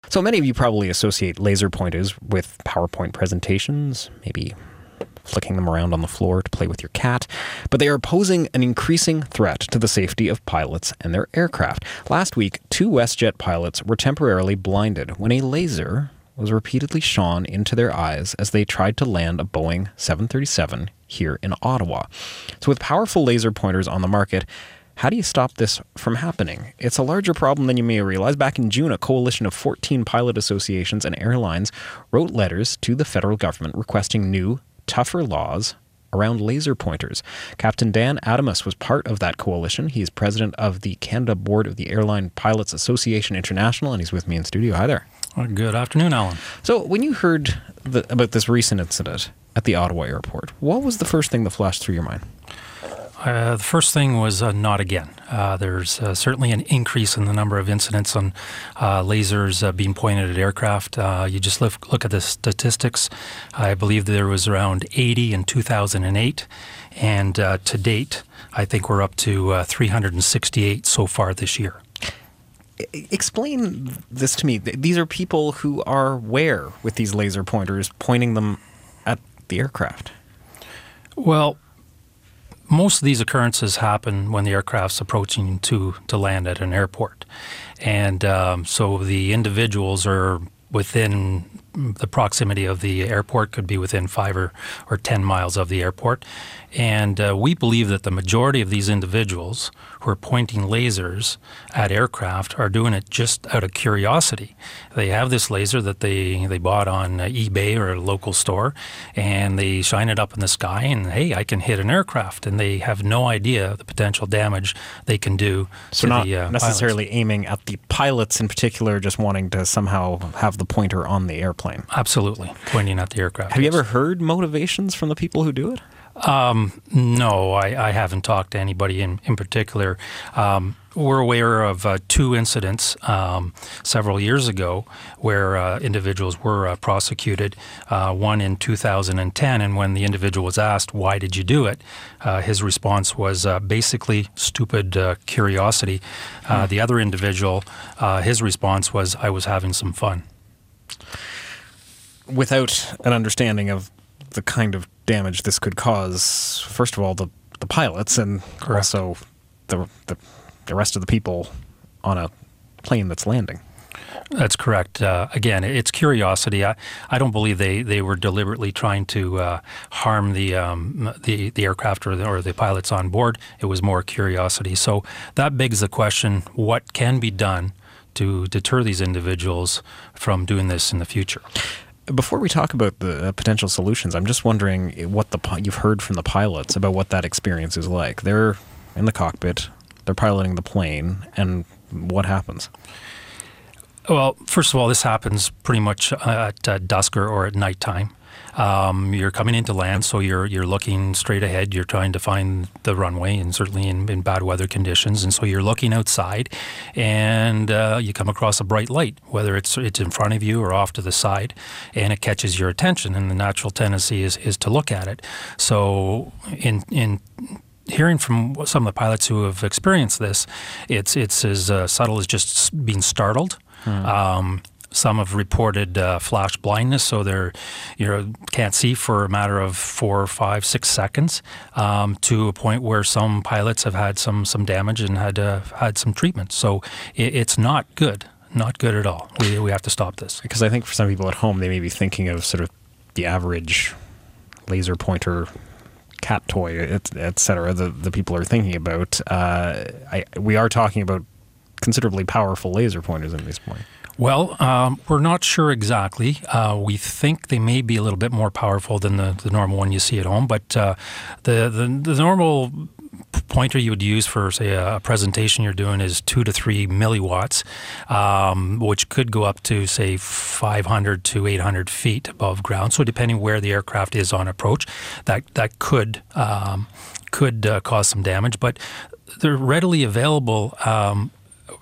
So many of you probably associate laser pointers with PowerPoint presentations, maybe flicking them around on the floor to play with your cat, but they are posing an increasing threat to the safety of pilots and their aircraft. Last week, 2 WestJet pilots were temporarily blinded when a laser was repeatedly shone into their eyes as they tried to land a Boeing 737 here in Ottawa. So with powerful laser pointers on the market, how do you stop this from happening? It's a larger problem than you may realize. Back in June, a coalition of 14 pilot associations and airlines wrote letters to the federal government requesting new, tougher laws around laser pointers. Captain Dan Adamus was part of that coalition. He's president of the Canada Board of the Airline Pilots Association International, and he's with me in studio. Hi there. Well, good afternoon, Alan. So when you heard about this recent incident at the Ottawa airport, what was the first thing that flashed through your mind? The first thing was not again. There's certainly an increase in the number of incidents on lasers being pointed at aircraft. You just look at the statistics. I believe there was around 80 in 2008, and to date, I think we're up to 368 so far this year. Explain this to me. These are people who are where with these laser pointers, pointing them at the aircraft? Well, most of these occurrences happen when the aircraft's approaching to land at an airport. And so the individuals are within the proximity of the airport, could be within 5 or 10 miles of the airport. And we believe that the majority of these individuals who are pointing lasers at aircraft are doing it just out of curiosity. They have this laser that they bought on eBay or a local store, and they shine it up in the sky, and hey, I can hit an aircraft, and they have no idea the potential damage they can do so to not the necessarily pilots. aiming at the pilots in particular, just wanting to somehow have the pointer on the airplane. Absolutely, pointing at the aircraft. Have you ever heard motivations from the people who do it? No, I haven't talked to anybody in particular. We're aware of 2 incidents several years ago where individuals were prosecuted, one in 2010, and when the individual was asked, why did you do it? His response was basically stupid curiosity. The other individual, his response was, I was having some fun. Without an understanding of the kind of damage this could cause, first of all, the pilots, and Correct. also the rest of the people on a plane that's landing. That's correct. Again, it's curiosity. I don't believe they were deliberately trying to harm the aircraft or the pilots on board. It was more curiosity. So that begs the question, what can be done to deter these individuals from doing this in the future? Before we talk about the potential solutions, I'm just wondering what you've heard from the pilots about what that experience is like. They're in the cockpit, they're piloting the plane, and what happens? Well, first of all, this happens pretty much at dusk or at nighttime. You're coming into land, so you're looking straight ahead. You're trying to find the runway, and certainly in bad weather conditions. And so you're looking outside, and you come across a bright light, whether it's in front of you or off to the side, and it catches your attention. And the natural tendency is to look at it. So in hearing from some of the pilots who have experienced this, it's as subtle as just being startled. Some have reported flash blindness, so you can't see for a matter of 4, 5, 6 seconds, to a point where some pilots have had some damage and had some treatment. So it's not good, not good at all. We have to stop this. Because I think for some people at home, they may be thinking of sort of the average laser pointer cat toy, et cetera, the people are thinking about. We are talking about considerably powerful laser pointers at this point. Well, we're not sure exactly. We think they may be a little bit more powerful than the normal one you see at home, but the normal pointer you would use for, say, a presentation you're doing is 2 to 3 milliwatts, which could go up to, say, 500 to 800 feet above ground. So depending where the aircraft is on approach, that could cause some damage. But they're readily available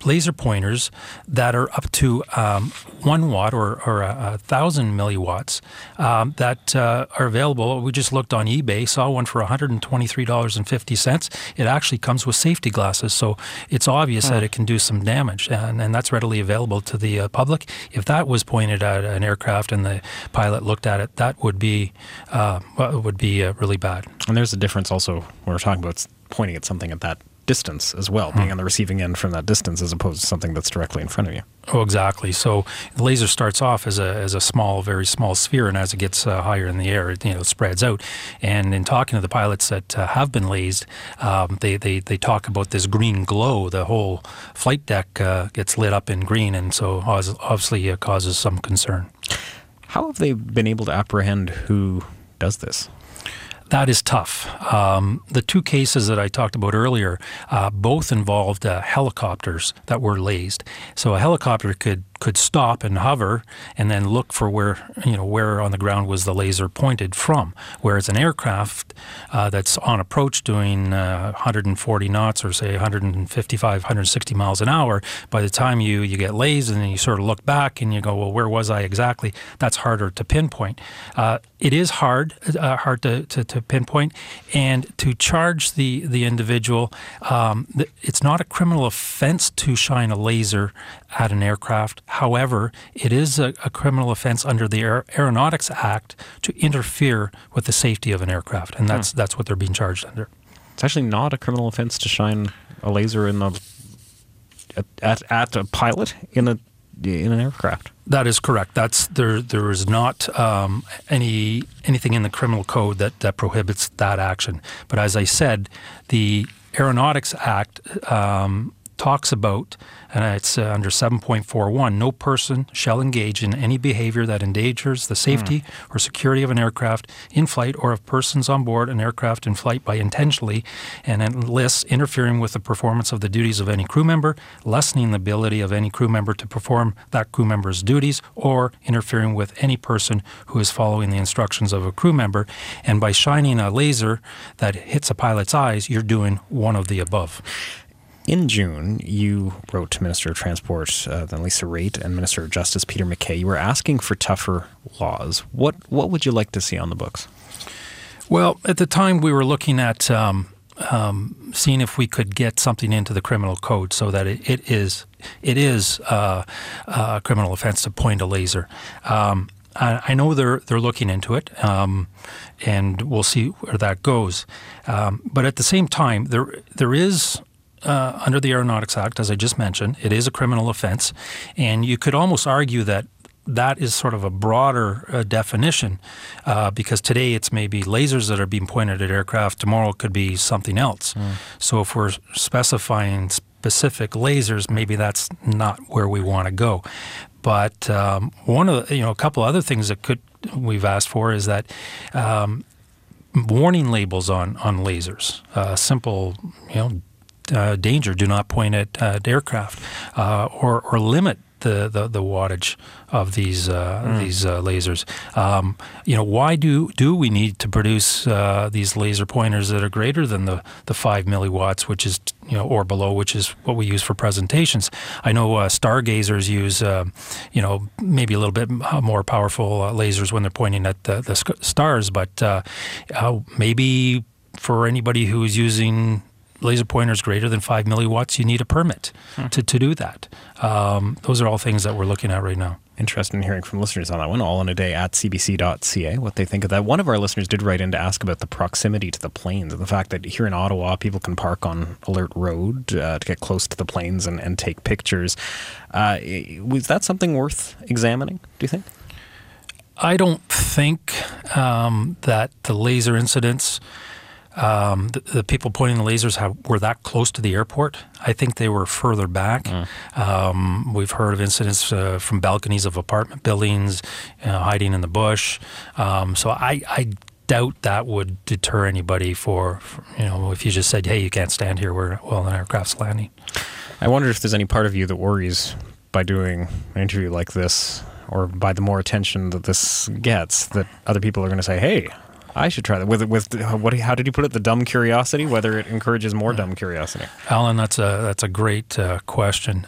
laser pointers that are up to 1 watt or 1,000 milliwatts that are available. We just looked on eBay, saw one for $123.50. It actually comes with safety glasses, so it's obvious that it can do some damage, and that's readily available to the public. If that was pointed at an aircraft and the pilot looked at it, that would be really bad. And there's a difference also when we're talking about pointing at something at that distance as well, being on the receiving end from that distance as opposed to something that's directly in front of you. Oh, exactly. So the laser starts off as a small, very small sphere, and as it gets higher in the air, it spreads out. And in talking to the pilots that have been lased, they talk about this green glow. The whole flight deck gets lit up in green, and so obviously it causes some concern. How have they been able to apprehend who does this? That is tough. The two cases that I talked about earlier both involved helicopters that were lased. So a helicopter could stop and hover and then look for where on the ground was the laser pointed from. Whereas an aircraft that's on approach doing 140 knots or say 155, 160 miles an hour, by the time you get lased and then you sort of look back and you go, well, where was I exactly? That's harder to pinpoint. It is hard to pinpoint, and to charge the individual. It's not a criminal offense to shine a laser at an aircraft. However, it is a criminal offense under the Aeronautics Act to interfere with the safety of an aircraft, and that's what they're being charged under. It's actually not a criminal offense to shine a laser at a pilot in an aircraft. That is correct. There is not anything in the criminal code that prohibits that action. But as I said, the Aeronautics Act talks about, and it's under 7.41, no person shall engage in any behavior that endangers the safety or security of an aircraft in flight or of persons on board an aircraft in flight by intentionally and enlists interfering with the performance of the duties of any crew member, lessening the ability of any crew member to perform that crew member's duties, or interfering with any person who is following the instructions of a crew member. And by shining a laser that hits a pilot's eyes, you're doing one of the above. In June, you wrote to Minister of Transport, then Lisa Raitt, and Minister of Justice Peter MacKay. You were asking for tougher laws. What would you like to see on the books? Well, at the time, we were looking at seeing if we could get something into the criminal code so that it is a criminal offense to point a laser. I know they're looking into it, and we'll see where that goes. But at the same time, there is. Under the Aeronautics Act, as I just mentioned, it is a criminal offense, and you could almost argue that is sort of a broader definition because today it's maybe lasers that are being pointed at aircraft, tomorrow it could be something else. So if we're specifying specific lasers, maybe that's not where we want to go. But one of a couple other things that we've asked for is that warning labels on lasers, simple, danger, do not point at aircraft, or limit the wattage of these lasers. Why do we need to produce these laser pointers that are greater than the 5 milliwatts, which is or below, which is what we use for presentations? I know stargazers use maybe a little bit more powerful lasers when they're pointing at the stars, but maybe for anybody who is using laser pointers greater than 5 milliwatts, you need a permit to do that. Those are all things that we're looking at right now. Interested in hearing from listeners on that one, all in a day at cbc.ca, what they think of that. One of our listeners did write in to ask about the proximity to the planes and the fact that here in Ottawa, people can park on Alert Road to get close to the planes and take pictures. Was that something worth examining, do you think? I don't think that the laser incidents, the people pointing the lasers were that close to the airport. I think they were further back. We've heard of incidents from balconies of apartment buildings, hiding in the bush. So I doubt that would deter anybody for if you just said, hey, you can't stand here while an aircraft's landing. I wonder if there's any part of you that worries by doing an interview like this, or by the more attention that this gets, that other people are going to say, hey, I should try that. With how did you put it? The dumb curiosity. Whether it encourages more dumb curiosity. Alan, that's a great question.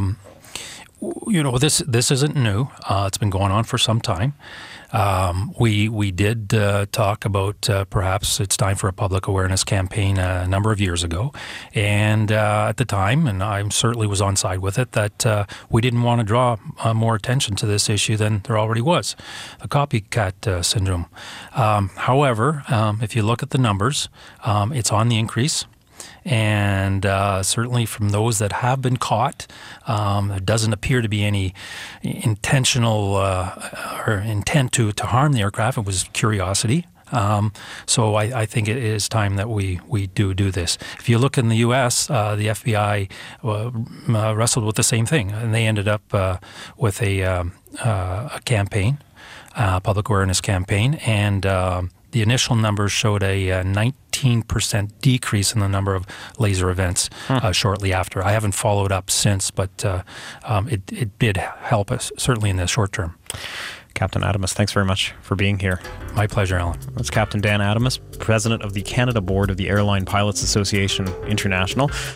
This isn't new. It's been going on for some time. We did talk about perhaps it's time for a public awareness campaign a number of years ago, and at the time, and I certainly was on side with it, that we didn't want to draw more attention to this issue than there already was, the copycat syndrome. However, if you look at the numbers, it's on the increase. And certainly from those that have been caught, there doesn't appear to be any intentional or intent to harm the aircraft. It was curiosity. So I think it is time that we do this. If you look in the U.S., the FBI wrestled with the same thing, and they ended up with a campaign, public awareness campaign, and the initial numbers showed a 19% decrease in the number of laser events shortly after. I haven't followed up since, but it did help us, certainly in the short term. Captain Adamus, thanks very much for being here. My pleasure, Alan. That's Captain Dan Adamus, President of the Canada Board of the Airline Pilots Association International.